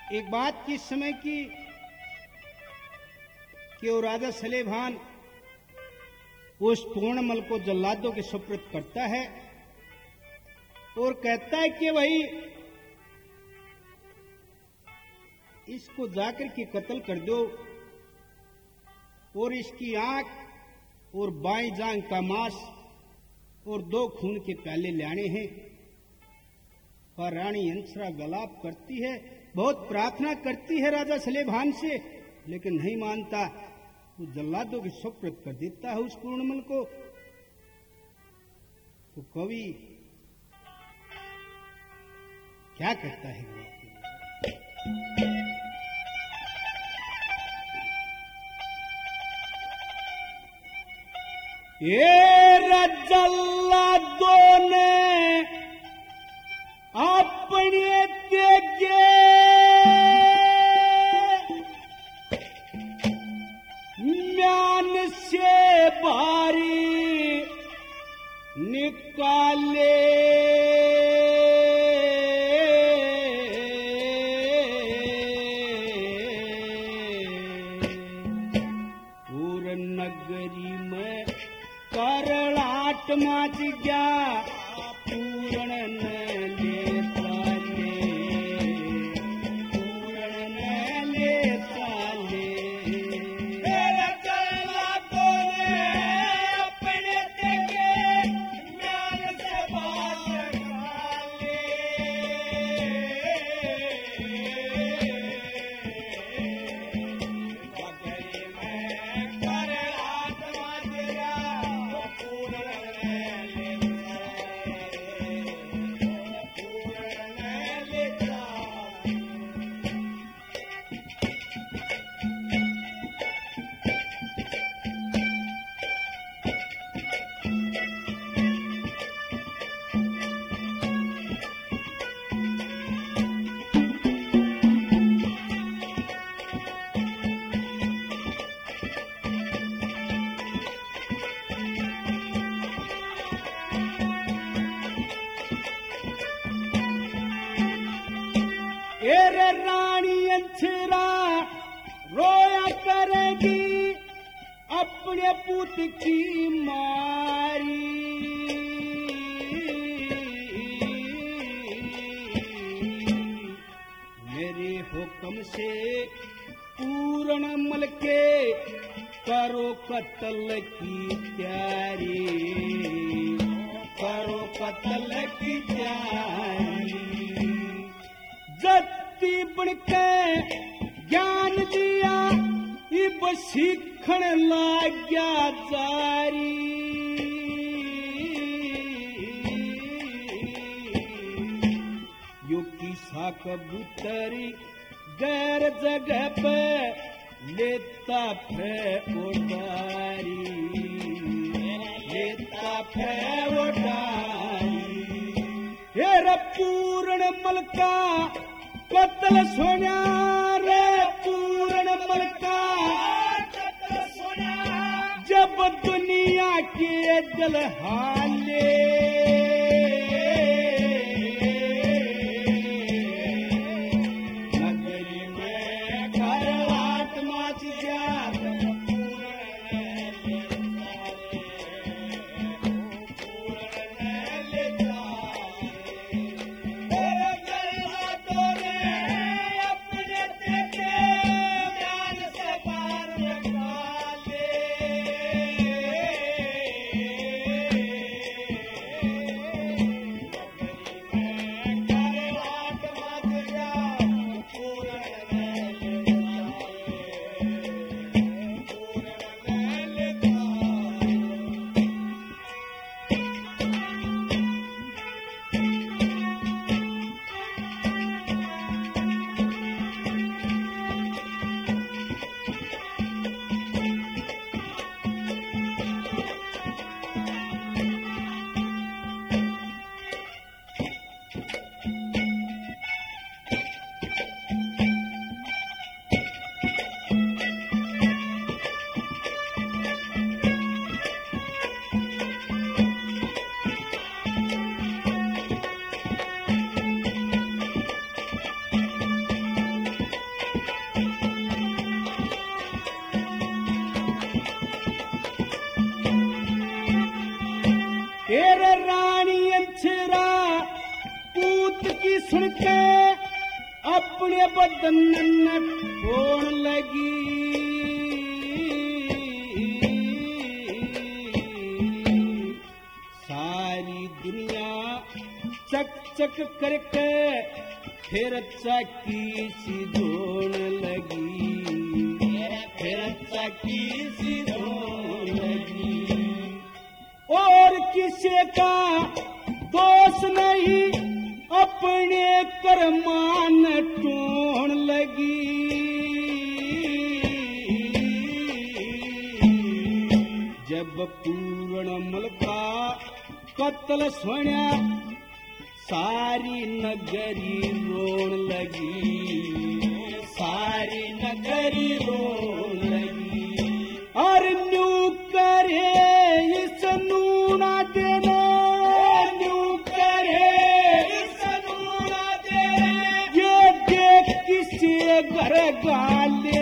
एक बात किस समय की कि वो राजा सलेभान उस पूर्णमल को जल्लादों के सुपुर्द करता है और कहता है कि भाई इसको जाकर के कत्ल कर दो और इसकी आंख और बाएं जांग का मांस और 2 खून के प्याले लाने हैं। पर रानी अंसरा गलाप करती है, बहुत प्रार्थना करती है राजा सलेभान से, लेकिन नहीं मानता। वो जल्लादों के सुपुर्द कर देता है उस पूर्णमल को। तो कवि क्या करता है? ये जल्लादों ने अपने त्यागे म्यान से भारी निकाले, पूर नगरी में करलाट माच गया, पूर्ण न लेता ले, पूर्ण न लेता ले। तेरे जल्लादों ने अपने त्यागे म्यान से बाहर निकाले, नगरी में करलाट माच गया, पूर्ण न लेता ले, पूर्ण न लेता। एरे रानी अंसरा रोया करेगी अपने पुत की मारी, मेरे हुक्म से पूर्णमल के करो कत्ल की तैयारी, करो कत्ल की तैयारी। जत्ती बनके ज्ञान दिया, इब सीखण लाग्या जारी। यो किसा कबूतरी गैर जगह पे लेता फे उड़ारी, लेता फे उड़ारी। हेर पूर्णमल का कत्ल सोना रे, पूर्णमल का कत्ल सोना, जब दुनिया के दिल हाले। नगरी में करलाट माच गया, पूर्ण न लेता ले, तेरे जल्लादों ने अपने त्यागे म्यान से बाहर निकाले, सुन के अपने बदन न फोड़ लगी। सारी दुनिया चक चक करके फिर चक्की सी धोन लगी, फिर चक्की सी धोन लगी। और किसी का दोष नहीं, अपने करमान टूण लगी। जब पूर्णमल का कत्ल सुना, सारी नगरी रोन लगी, सारी नगरी रोन लगी। और न्यू करे इस नूना देने, न्यू करे इस नूना देने, ये देख किसी घर गाले।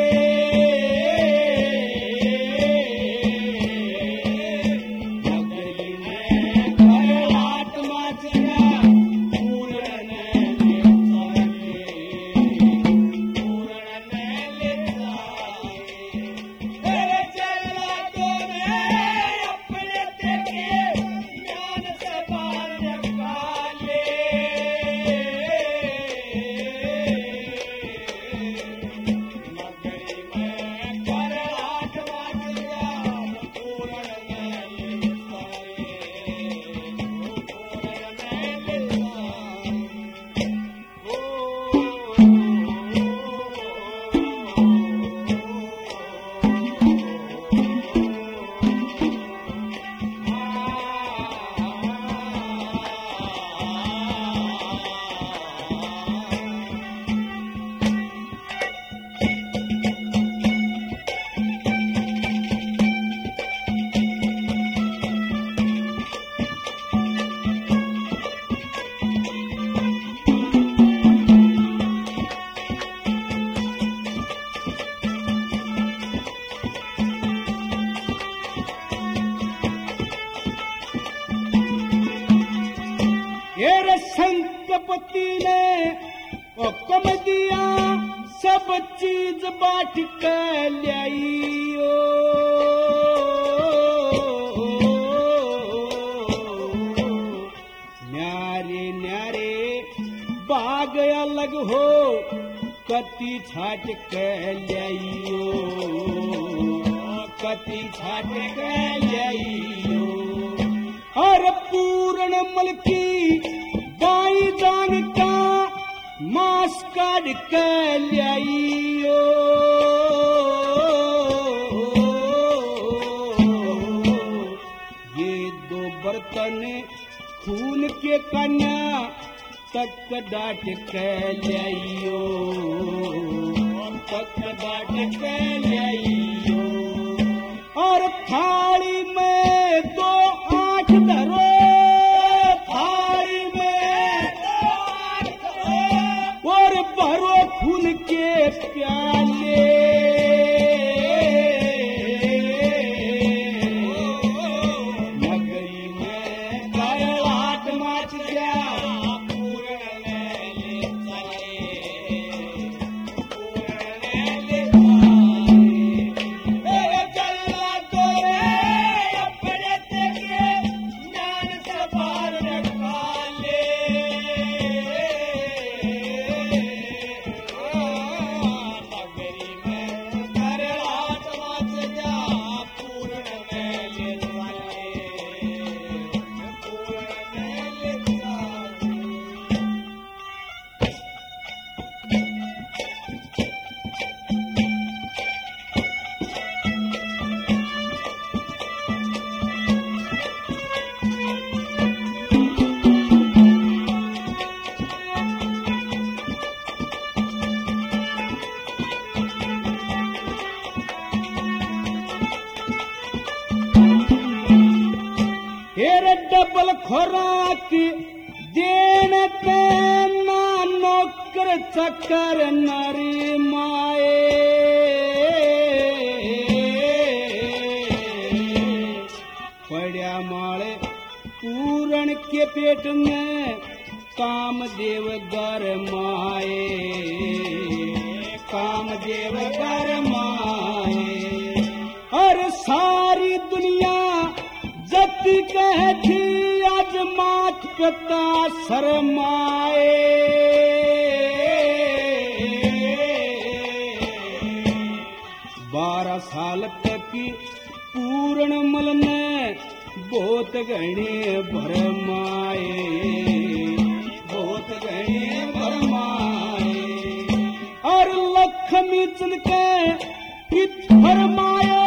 संतपति ने हुक्म दिया, सब चीज बांट के लियाइयो। न्यारे न्यारे बाग अलग हो, कति छाट के लियाइयो, कति छाट के लियाइयो। और पूर्णमल की बाई जान का मांस काट के लियाइयो। ये दो बर्तन खून के कन्या तक डाट के लियाइयो, तक डाट के लियाइयो। और थाली में दो आंख धरो, भरो खून के प्याले। नगरी में गड़गड़ाहट मच गया, पूर्ण ले चले, पूर्ण ले चला तो अपने तेरे ज्ञान से बाहर रखा ले। डबल खुराक देन ना नौकर चक्कर नरी माए। पड़ा माले पूरण के पेट में कामदेव गरमाए, कामदेव गरमाए। और सारी दुनिया जत कहती आज मात पिता शरमाए। 12 साल तक पूर्ण मल ने बहुत घने भरमाए, बहुत घने भरमाए। और लक्ष्मी चंद के फरमाए